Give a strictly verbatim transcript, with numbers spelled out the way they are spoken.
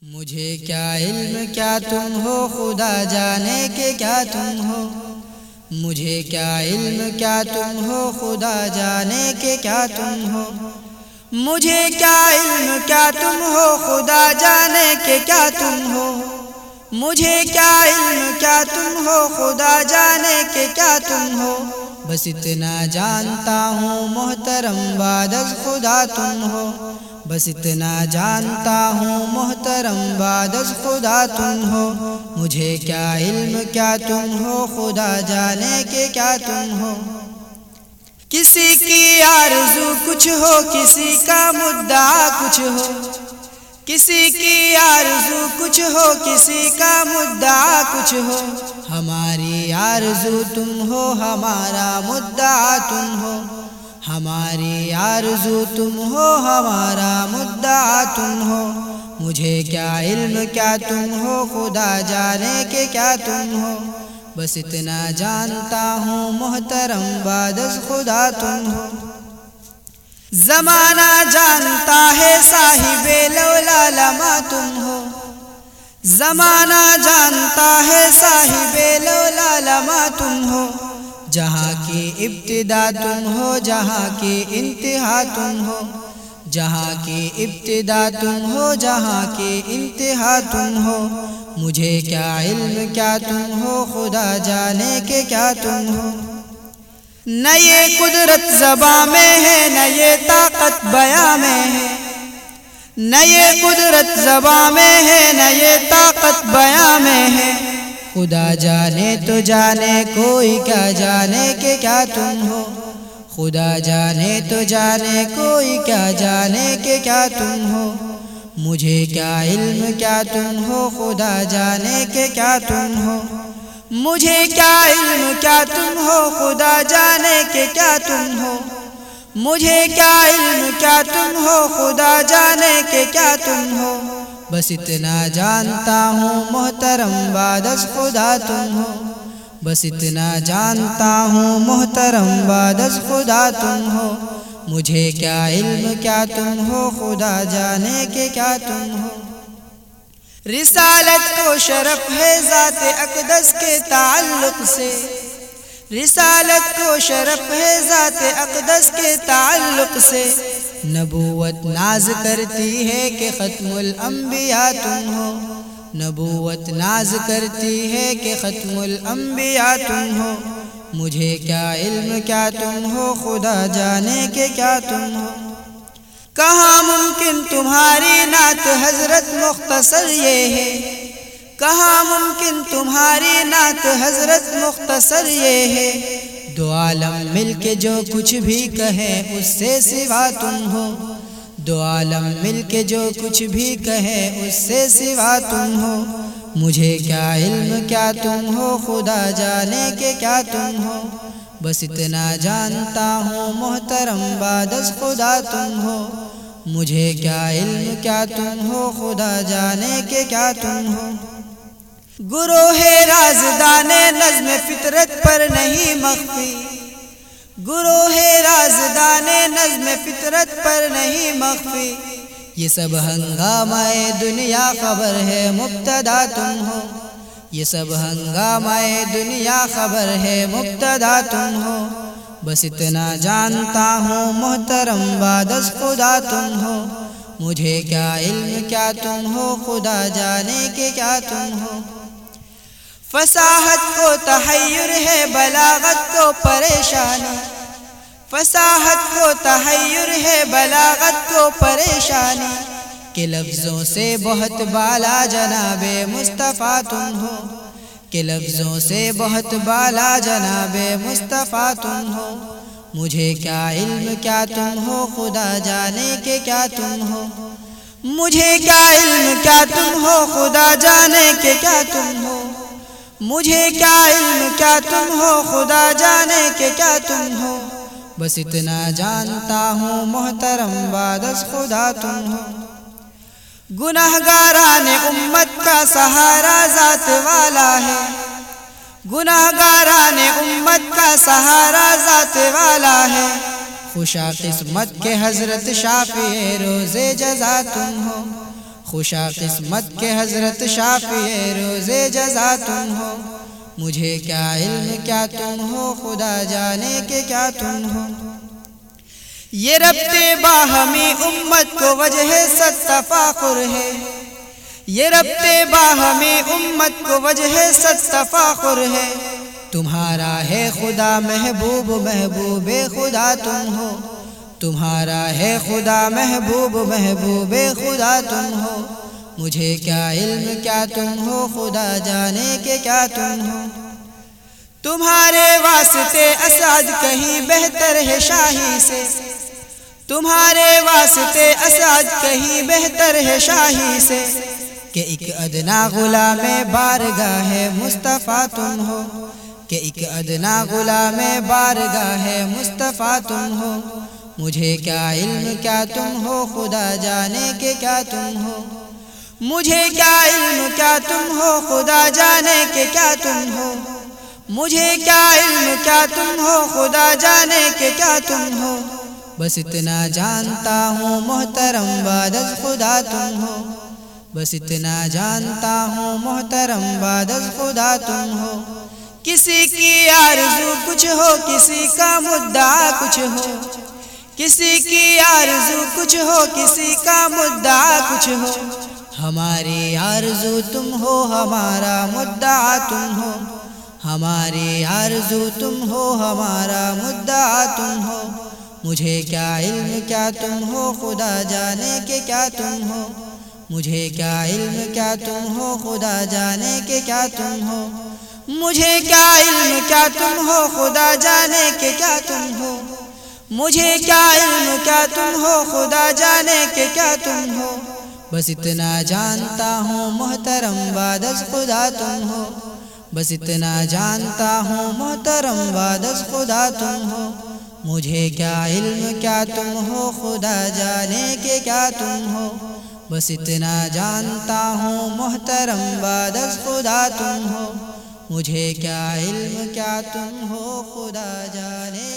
مجھے کیا علم کیا تم ہو، خدا جانے کہ کیا تم ہو۔ مجھے کیا علم کیا تم ہو، خدا جانے کہ کیا تم ہو۔ مجھے کیا علم کیا تم ہو، خدا جانے کہ کیا تم ہو۔ مجھے کیا علم کیا تم ہو، خدا جانے کہ کیا تم ہو۔ بس اتنا جانتا ہوں محترم بعد از خدا تم ہو۔ بس اتنا جانتا ہوں محترم بعد از خدا تم ہو۔ مجھے کیا علم کیا تم ہو، خدا جانے کہ کیا تم ہو۔ کسی کی آرزو کچھ ہو، کسی کا مدعا کچھ ہو۔ کسی کی آرزو کچھ ہو، کسی کا مدعا کچھ ہو۔ ہماری آرزو تم ہو، ہمارا مدعا تم ہو۔ ہماری آرزو تم ہو، ہمارا مدعا تم ہو۔ مجھے کیا علم کیا تم ہو، خدا جانے کہ کیا تم ہو۔ بس اتنا جانتا ہوں محترم بعد از خدا تم ہو۔ زمانہ جانتا ہے صاحب لولا لما تم ہو۔ زمانہ جانتا ہے صاحب لولا لما تم ہو۔ جہاں کی ابتدا تم ہو، جہاں کی انتہا تم ہو۔ جہاں کی ابتدا تم ہو، جہاں کی انتہا تم ہو۔ مجھے کیا علم کیا تم ہو، خدا جانے کہ کیا تم ہو۔ نہ یہ قدرت زباں میں ہے، نہ یہ طاقت بیاں میں ہے۔ نہ یہ قدرت زباں میں ہے، نہ یہ طاقت بیاں میں ہے۔ خدا جانے تو جانے کوئی کیا جانے کہ کیا تم ہو۔ خدا جانے تو جانے کوئی کیا جانے کہ کیا تم ہو۔ مجھے کیا علم کیا تم ہو، خدا جانے کہ کیا تم ہو۔ مجھے کیا علم کیا تم ہو، خدا جانے کہ کیا تم ہو۔ مجھے کیا علم کیا تم ہو، خدا جانے کہ کیا تم ہو۔ بس اتنا جانتا ہوں محترم بعد از خدا تم ہو۔ بس اتنا جانتا ہوں محترم بعد از خدا تم ہو۔ مجھے کیا علم کیا تم ہو، خدا جانے کہ کیا تم ہو۔ رسالت کو شرف ہے ذات اقدس کے تعلق سے۔ رسالت کو شرف ہے ذات اقدس کے تعلق سے۔ نبوت ناز کرتی ہے کہ ختم الانبیاء تم ہو۔ نبوت ناز کرتی ہے کہ ختم الانبیاء تم ہو۔ مجھے کیا علم کیا تم ہو، خدا جانے کہ کیا تم ہو۔ کہاں ممکن تمہاری نعت حضرت مختصر یہ ہے۔ کہاں ممکن تمہاری نعت حضرت مختصر یہ ہے۔ دو عالم مل کے جو کچھ بھی کہیں اس سے سوا تم ہو۔ دو عالم مل کے جو کچھ بھی کہیں اس سے سوا تم ہو۔ مجھے کیا علم کیا تم ہو، خدا جانے کہ کیا تم ہو۔ بس اتنا جانتا ہوں محترم بعد از خدا تم ہو۔ مجھے کیا علم کیا تم ہو، خدا جانے کہ کیا تم ہو۔ گروہ رازدان نظم فطرت پر نہیں مخفی۔ گروہ رازدان نظم فطرت پر نہیں مخفی۔ یہ سب ہنگامہ دنیا خبر ہے مبتدا تم ہو۔ یہ سب ہنگامہ دنیا خبر ہے مبتدا تم ہو۔ بس اتنا جانتا ہوں محترم بعد از خدا تم ہو۔ مجھے کیا علم کیا تم ہو، خدا جانے کہ کیا تم ہو۔ فصاحت کو تحیر ہے، بلاغت کو پریشانی۔ فصاحت کو تحیر ہے، بلاغت کو پریشانی۔ کہ لفظوں سے بہت بالا جناب مصطفیٰ تم ہو۔ کہ لفظوں سے بہت بالا جناب مصطفیٰ تم ہو۔ مجھے کیا علم کیا تم ہو، خدا جانے کہ کیا تم ہو۔ مجھے کیا علم کیا تم ہو، خدا جانے کہ کیا تم ہو۔ مجھے کیا علم کیا تم ہو، خدا جانے کہ کیا تم ہو۔ بس اتنا جانتا ہوں محترم بعد از خدا تم ہو۔ گناہگاران امت کا سہارا ذات والا ہے۔ گناہگاران امت کا سہارا ذات والا ہے۔ خوشا قسمت کے حضرت شافع روز جزا تم ہو۔ خوشا قسمت کے حضرت شافعی روز جزا تم ہو، مجھے کیا علم کیا تم ہو، خدا جانے کہ کیا تم ہو۔ یہ ربط باہمی امت کو وجہ ست تفاخر ہے، یہ ربط باہمی امت کو وجہ ست تفاخر ہے، تمہارا ہے خدا محبوب محبوب خدا تم ہو، تمہارا ہے خدا محبوب محبوب خدا تم ہو، مجھے کیا علم کیا تم ہو، خدا جانے کہ کیا تم ہو۔ تمہارے واسطے اسعد کہیں بہتر ہے شاہی سے، تمہارے واسطے اسعد کہیں بہتر ہے شاہی سے، کہ ایک ادنا غلام بارگاہ مصطفیٰ تم ہو، کہ ایک ادنا غلام بارگاہ مصطفیٰ تم ہو، مجھے کیا علم کیا تم ہو، خدا جانے کہ کیا تم ہو، مجھے کیا علم کیا تم ہو، خدا جانے کہ کیا تم ہو، مجھے کیا علم کیا تم ہو، خدا جانے کہ کیا تم ہو، بس اتنا جانتا ہوں محترم بعد از خدا تم ہو، بس اتنا جانتا ہوں محترم بعد از خدا تم ہو۔ کسی کی آرزو کچھ ہو، کسی کا مدعا کچھ ہو، کسی کی آرزو کچھ ہو، کسی کا مدعا کچھ ہو، ہماری آرزو تم ہو، ہمارا مدعا تم ہو، ہماری آرزو تم ہو، ہمارا مدعا تم ہو، مجھے کیا علم کیا تم ہو، خدا جانے کہ کیا تم ہو، مجھے کیا علم کیا تم ہو، خدا جانے کہ کیا تم ہو، مجھے کیا علم کیا تم ہو، خدا جانے کہ کیا تم ہو، مجھے کیا علم کیا تم ہو، خدا جانے کہ کیا تم ہو، بس اتنا جانتا ہوں محترم بعد از خدا تم ہو، بس اتنا جانتا ہوں محترم بعد از خدا تم ہو، مجھے کیا علم کیا تم ہو، خدا جانے کہ کیا تم ہو، بس اتنا جانتا ہوں محترم بعد از خدا تم ہو، مجھے کیا علم کیا تم ہو، خدا جانے